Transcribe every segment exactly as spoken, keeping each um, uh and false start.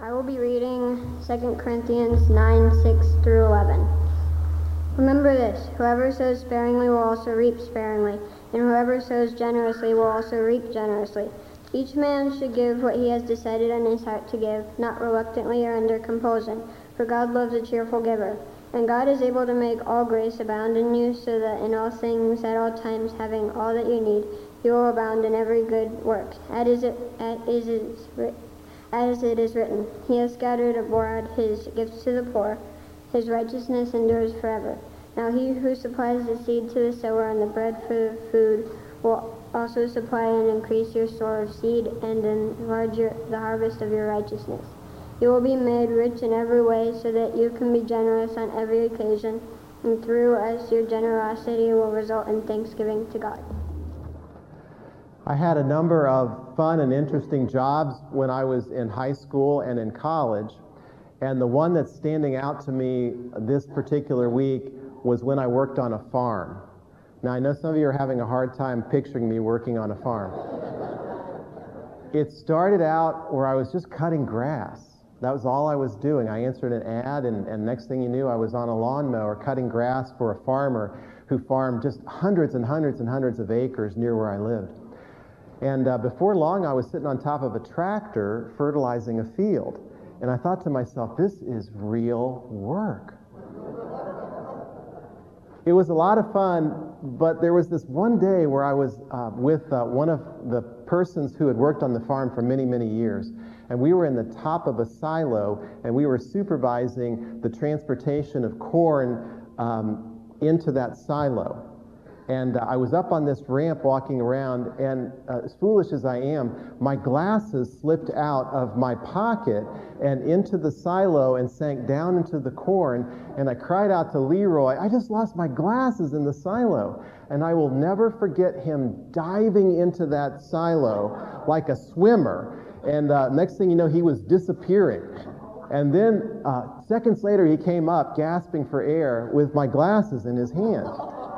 I will be reading Second Corinthians nine, six through eleven. Remember this, whoever sows sparingly will also reap sparingly, and whoever sows generously will also reap generously. Each man should give what he has decided in his heart to give, not reluctantly or under compulsion, for God loves a cheerful giver. And God is able to make all grace abound in you, so that in all things, at all times, having all that you need, you will abound in every good work. As it, as it is written, As it is written, He has scattered abroad His gifts to the poor. His righteousness endures forever. Now He who supplies the seed to the sower and the bread for the food will also supply and increase your store of seed and enlarge your, the harvest of your righteousness. You will be made rich in every way so that you can be generous on every occasion, and through us your generosity will result in thanksgiving to God. I had a number of fun and interesting jobs when I was in high school and in college, and the one that's standing out to me this particular week was when I worked on a farm. Now, I know some of you are having a hard time picturing me working on a farm. It started out where I was just cutting grass. That was all I was doing. I answered an ad, and, and next thing you knew, I was on a lawnmower cutting grass for a farmer who farmed just hundreds and hundreds and hundreds of acres near where I lived. And uh, before long, I was sitting on top of a tractor fertilizing a field. And I thought to myself, this is real work. It was a lot of fun, but there was this one day where I was uh, with uh, one of the persons who had worked on the farm for many, many years. And we were in the top of a silo, and we were supervising the transportation of corn um, into that silo. And uh, I was up on this ramp walking around, and uh, as foolish as I am, my glasses slipped out of my pocket and into the silo and sank down into the corn, and I cried out to Leroy, I just lost my glasses in the silo. And I will never forget him diving into that silo like a swimmer, and uh, next thing you know, he was disappearing. And then uh, seconds later, he came up gasping for air with my glasses in his hand.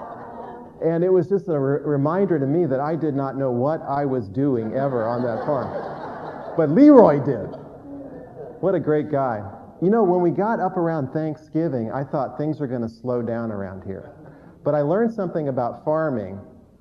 And it was just a re- reminder to me that I did not know what I was doing ever on that farm. But Leroy did. What a great guy. You know, when we got up around Thanksgiving, I thought things are going to slow down around here. But I learned something about farming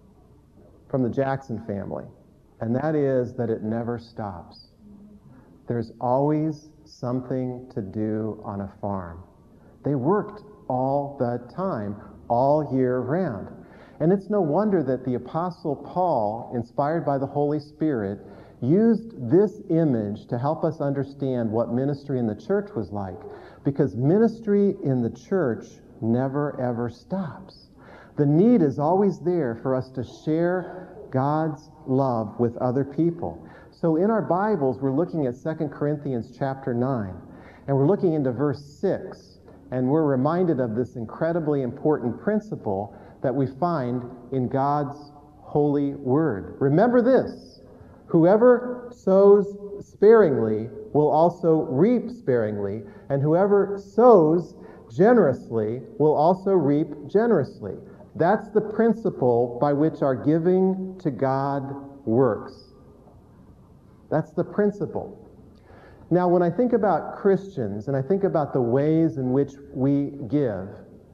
from the Jackson family, and that is that it never stops. There's always something to do on a farm. They worked all the time, all year round. And it's no wonder that the Apostle Paul, inspired by the Holy Spirit, used this image to help us understand what ministry in the church was like. Because ministry in the church never, ever stops. The need is always there for us to share God's love with other people. So in our Bibles, we're looking at Second Corinthians chapter nine, and we're looking into verse six, and we're reminded of this incredibly important principle that we find in God's holy word. Remember this, whoever sows sparingly will also reap sparingly, and whoever sows generously will also reap generously. That's the principle by which our giving to God works. That's the principle. Now, when I think about Christians and I think about the ways in which we give,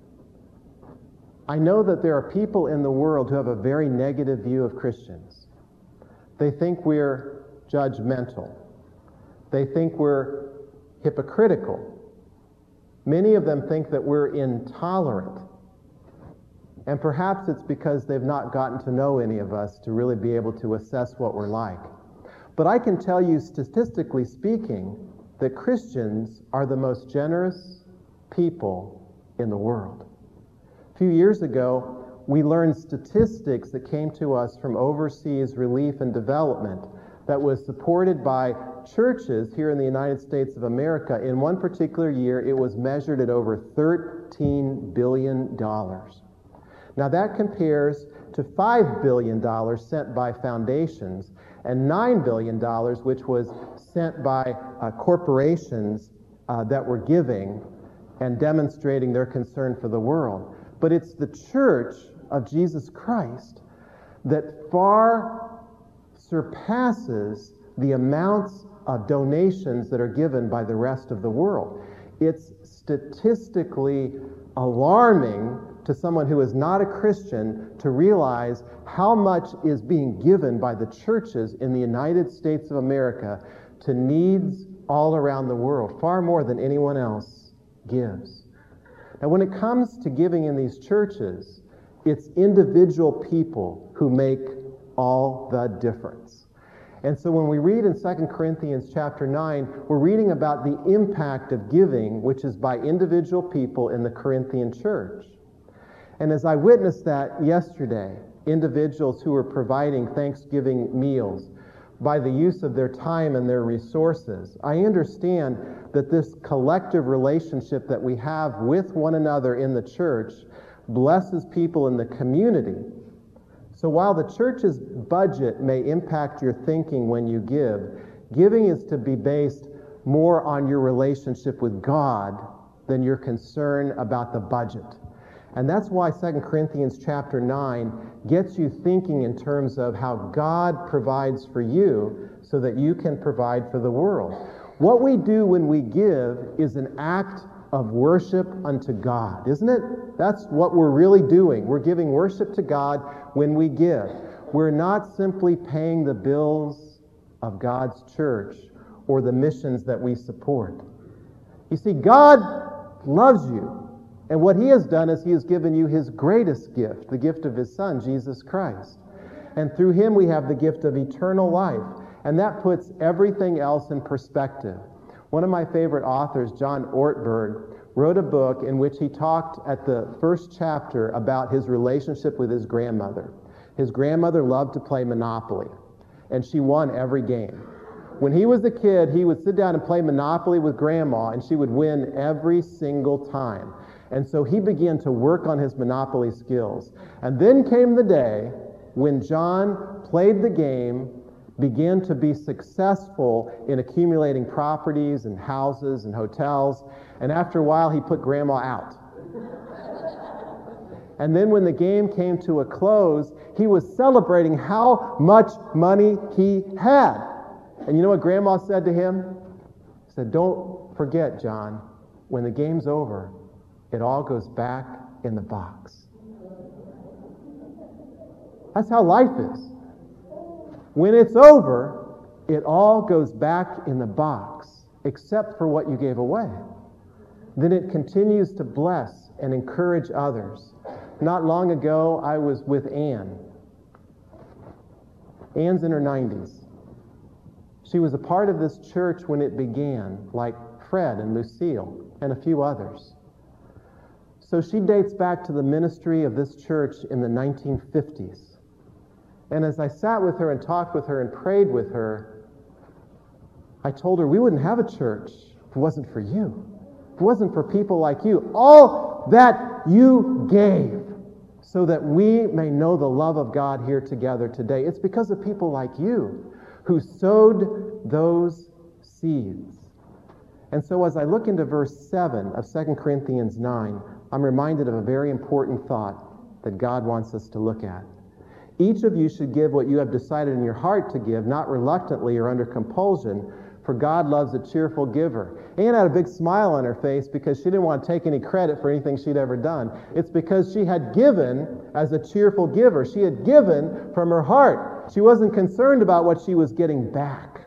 I know that there are people in the world who have a very negative view of Christians. They think we're judgmental. They think we're hypocritical. Many of them think that we're intolerant. And perhaps it's because they've not gotten to know any of us to really be able to assess what we're like. But I can tell you, statistically speaking, that Christians are the most generous people in the world. A few years ago, we learned statistics that came to us from Overseas Relief and Development that was supported by churches here in the United States of America. In one particular year, it was measured at over thirteen billion dollars. Now that compares to five billion dollars sent by foundations and nine billion dollars which was sent by uh, corporations uh, that were giving and demonstrating their concern for the world. But it's the church of Jesus Christ that far surpasses the amounts of donations that are given by the rest of the world. It's statistically alarming to someone who is not a Christian to realize how much is being given by the churches in the United States of America to needs all around the world, far more than anyone else gives. Now, when it comes to giving in these churches, it's individual people who make all the difference. And so when we read in Second Corinthians chapter nine, we're reading about the impact of giving, which is by individual people in the Corinthian church. And as I witnessed that yesterday, individuals who were providing Thanksgiving meals by the use of their time and their resources, I understand that this collective relationship that we have with one another in the church blesses people in the community. So while the church's budget may impact your thinking when you give, giving is to be based more on your relationship with God than your concern about the budget. And that's why Second Corinthians chapter nine gets you thinking in terms of how God provides for you so that you can provide for the world. What we do when we give is an act of worship unto God, isn't it? That's what we're really doing. We're giving worship to God when we give. We're not simply paying the bills of God's church or the missions that we support. You see, God loves you. And what he has done is he has given you his greatest gift, the gift of his Son, Jesus Christ. And through him we have the gift of eternal life. And that puts everything else in perspective. One of my favorite authors, John Ortberg, wrote a book in which he talked at the first chapter about his relationship with his grandmother. His grandmother loved to play Monopoly, and she won every game. When he was a kid, he would sit down and play Monopoly with Grandma, and she would win every single time. And so he began to work on his Monopoly skills. And then came the day when John played the game, began to be successful in accumulating properties and houses and hotels, and after a while he put Grandma out. And then when the game came to a close, he was celebrating how much money he had. And you know what Grandma said to him? She said, "Don't forget, John, when the game's over, it all goes back in the box." That's how life is. When it's over, it all goes back in the box, except for what you gave away. Then it continues to bless and encourage others. Not long ago, I was with Anne. Anne's in her nineties. She was a part of this church when it began, like Fred and Lucille and a few others. So she dates back to the ministry of this church in the nineteen fifties. And as I sat with her and talked with her and prayed with her, I told her we wouldn't have a church if it wasn't for you. If it wasn't for people like you. All that you gave so that we may know the love of God here together today. It's because of people like you who sowed those seeds. And so as I look into verse seven of Second Corinthians nine, I'm reminded of a very important thought that God wants us to look at. Each of you should give what you have decided in your heart to give, not reluctantly or under compulsion, for God loves a cheerful giver. Anne had a big smile on her face because she didn't want to take any credit for anything she'd ever done. It's because she had given as a cheerful giver. She had given from her heart. She wasn't concerned about what she was getting back.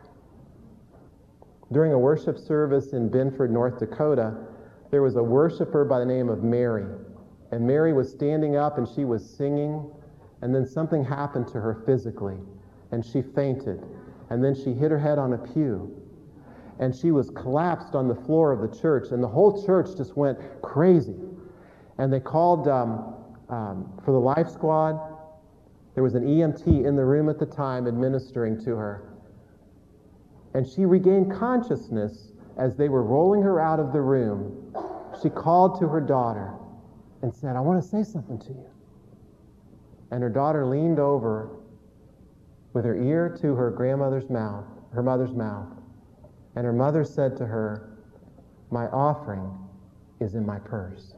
During a worship service in Binford, North Dakota, there was a worshiper by the name of Mary. And Mary was standing up and she was singing, and then something happened to her physically, and she fainted. And then she hit her head on a pew, and she was collapsed on the floor of the church, and the whole church just went crazy. And they called um, um, for the Life Squad. There was an E M T in the room at the time administering to her. And she regained consciousness as they were rolling her out of the room. She called to her daughter and said, "I want to say something to you." And her daughter leaned over with her ear to her grandmother's mouth, her mother's mouth. And her mother said to her, "My offering is in my purse."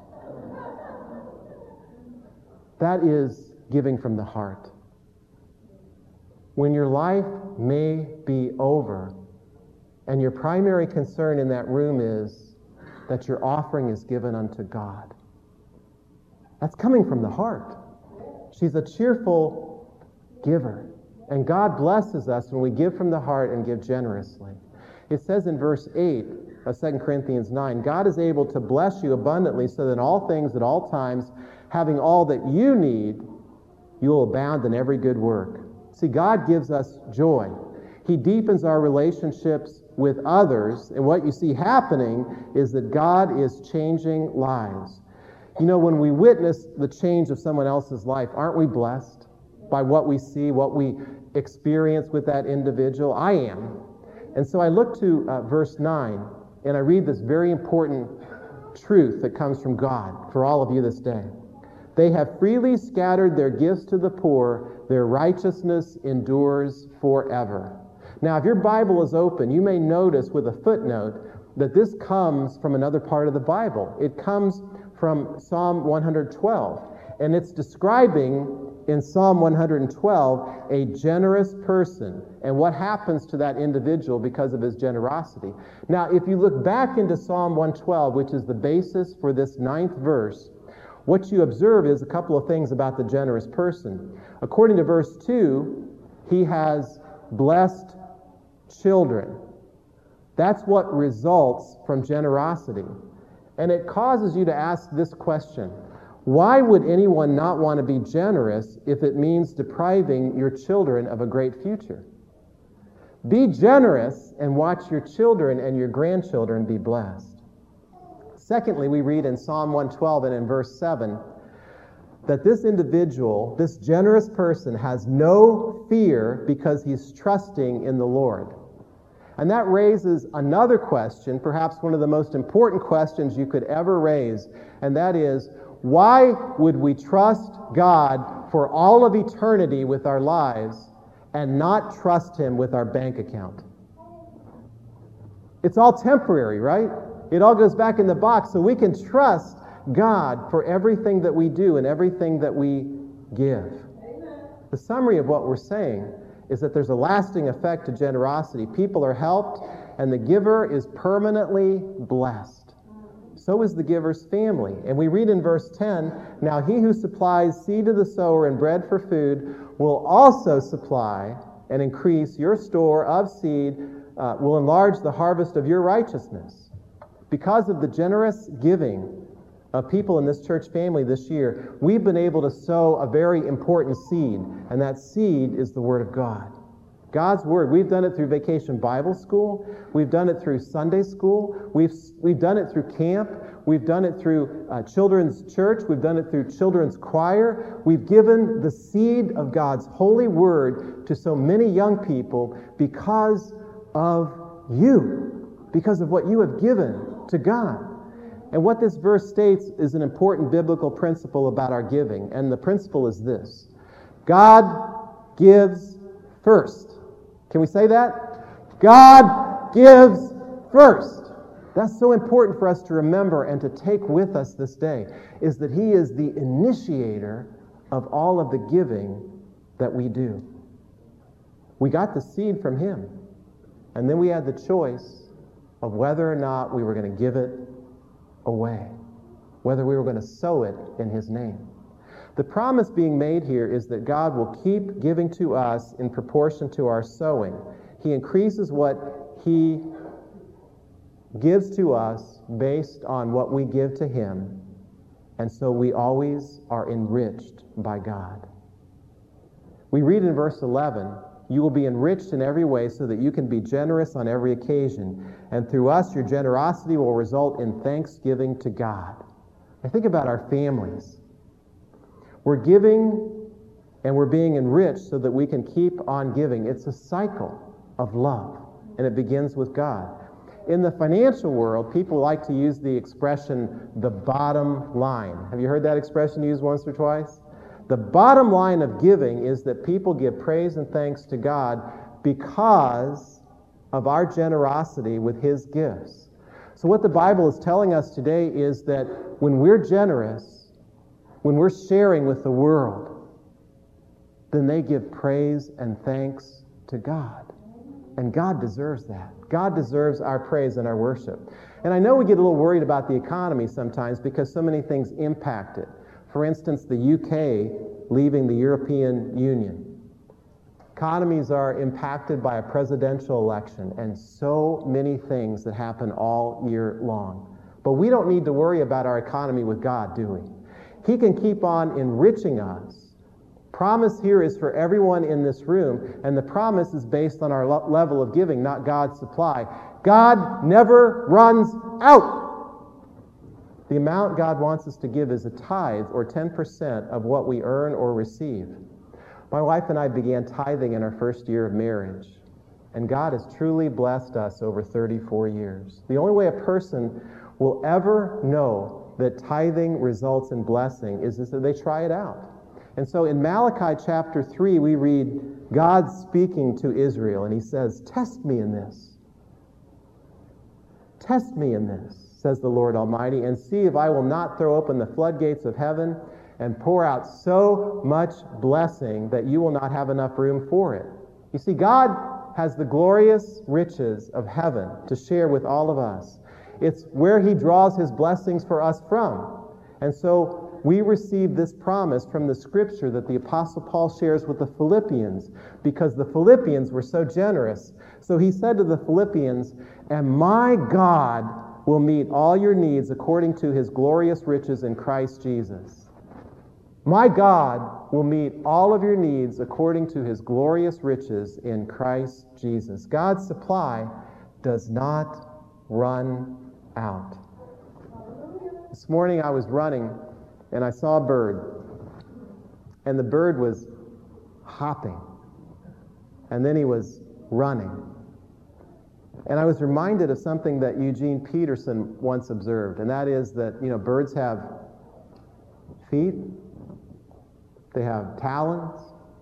That is giving from the heart. When your life may be over, and your primary concern in that room is that your offering is given unto God. That's coming from the heart. She's a cheerful giver. And God blesses us when we give from the heart and give generously. It says in verse eight of Second Corinthians nine, God is able to bless you abundantly so that in all things at all times, having all that you need, you will abound in every good work. See, God gives us joy. He deepens our relationships with others, and what you see happening is that God is changing lives. You know, when we witness the change of someone else's life, aren't we blessed by what we see, what we experience with that individual? I am. And so I look to uh, verse nine, and I read this very important truth that comes from God for all of you this day. They have freely scattered their gifts to the poor. Their righteousness endures forever. Now, if your Bible is open, you may notice with a footnote that this comes from another part of the Bible. It comes from Psalm one hundred twelve, and it's describing in Psalm one hundred twelve a generous person and what happens to that individual because of his generosity. Now, if you look back into Psalm one twelve, which is the basis for this ninth verse, what you observe is a couple of things about the generous person. According to verse two, he has blessed children. That's what results from generosity. And it causes you to ask this question: why would anyone not want to be generous if it means depriving your children of a great future? Be generous and watch your children and your grandchildren be blessed. Secondly, we read in Psalm one twelve and in verse seven that this individual, this generous person, has no fear because he's trusting in the Lord. And that raises another question, perhaps one of the most important questions you could ever raise, and that is, why would we trust God for all of eternity with our lives and not trust Him with our bank account? It's all temporary, right? It all goes back in the box, so we can trust God for everything that we do and everything that we give. Amen. The summary of what we're saying is that there's a lasting effect to generosity. People are helped, and the giver is permanently blessed. So is the giver's family. And we read in verse ten, now he who supplies seed to the sower and bread for food will also supply and increase your store of seed, uh, will enlarge the harvest of your righteousness. Because of the generous giving of people in this church family this year, we've been able to sow a very important seed, and that seed is the Word of God. God's Word. We've done it through Vacation Bible School. We've done it through Sunday School. We've, we've done it through camp. We've done it through uh, Children's Church. We've done it through Children's Choir. We've given the seed of God's holy Word to so many young people because of you, because of what you have given to God. And what this verse states is an important biblical principle about our giving. And the principle is this: God gives first. Can we say that? God gives first. That's so important for us to remember and to take with us this day, is that He is the initiator of all of the giving that we do. We got the seed from Him, and then we had the choice of whether or not we were going to give it away, whether we were going to sow it in His name. The promise being made here is that God will keep giving to us in proportion to our sowing. He increases what He gives to us based on what we give to Him, and so we always are enriched by God. We read in verse eleven, you will be enriched in every way so that you can be generous on every occasion. And through us, your generosity will result in thanksgiving to God. I think about our families. We're giving and we're being enriched so that we can keep on giving. It's a cycle of love, and it begins with God. In the financial world, people like to use the expression, the bottom line. Have you heard that expression used once or twice? The bottom line of giving is that people give praise and thanks to God because of our generosity with His gifts. So what the Bible is telling us today is that when we're generous, when we're sharing with the world, then they give praise and thanks to God. And God deserves that. God deserves our praise and our worship. And I know we get a little worried about the economy sometimes because so many things impact it. For instance, the U K leaving the European Union. Economies are impacted by a presidential election and so many things that happen all year long. But we don't need to worry about our economy with God, do we? He can keep on enriching us. Promise here is for everyone in this room, and the promise is based on our lo- level of giving, not God's supply. God never runs out. The amount God wants us to give is a tithe, or ten percent of what we earn or receive. My wife and I began tithing in our first year of marriage, and God has truly blessed us over thirty-four years. The only way a person will ever know that tithing results in blessing is that they try it out. And so in Malachi chapter three, we read God speaking to Israel, and he says, "Test me in this. Test me in this, says the Lord Almighty, and see if I will not throw open the floodgates of heaven and pour out so much blessing that you will not have enough room for it." You see, God has the glorious riches of heaven to share with all of us. It's where he draws his blessings for us from. And so we receive this promise from the scripture that the Apostle Paul shares with the Philippians, because the Philippians were so generous. So he said to the Philippians, "And my God will meet all your needs according to his glorious riches in Christ Jesus." My God will meet all of your needs according to his glorious riches in Christ Jesus. God's supply does not run out. This morning I was running and I saw a bird, and the bird was hopping, and then he was running. And I was reminded of something that Eugene Peterson once observed, and that is that, you know, birds have feet, they have talons,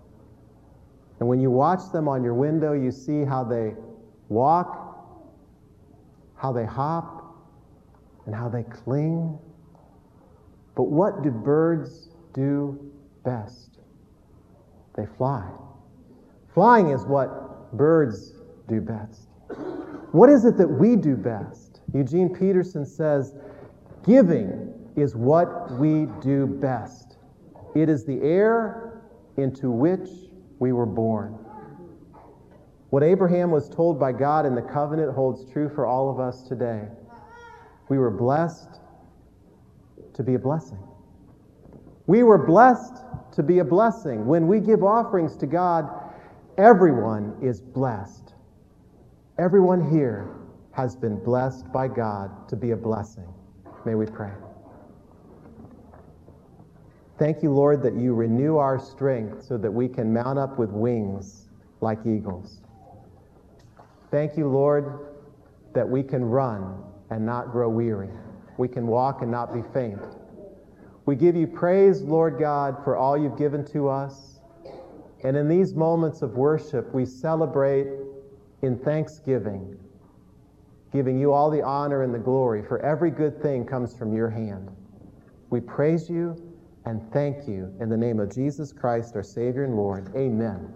and when you watch them on your window, you see how they walk, how they hop, and how they cling. But what do birds do best? They fly. Flying is what birds do best. What is it that we do best? Eugene Peterson says, giving is what we do best. It is the air into which we were born. What Abraham was told by God in the covenant holds true for all of us today. We were blessed to be a blessing. We were blessed to be a blessing. When we give offerings to God, everyone is blessed. Everyone here has been blessed by God to be a blessing. May we pray. Thank you, Lord, that you renew our strength so that we can mount up with wings like eagles. Thank you, Lord, that we can run and not grow weary. We can walk and not be faint. We give you praise, Lord God, for all you've given to us. And in these moments of worship, we celebrate in thanksgiving, giving you all the honor and the glory, for every good thing comes from your hand. We praise you and thank you in the name of Jesus Christ, our Savior and Lord. Amen.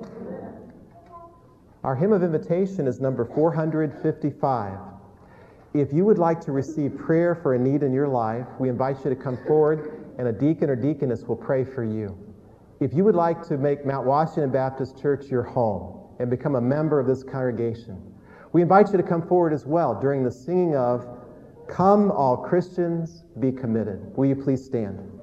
Our hymn of invitation is number four hundred fifty-five. If you would like to receive prayer for a need in your life, we invite you to come forward, and a deacon or deaconess will pray for you. If you would like to make Mount Washington Baptist Church your home and become a member of this congregation, we invite you to come forward as well during the singing of "Come All Christians, Be Committed." Will you please stand?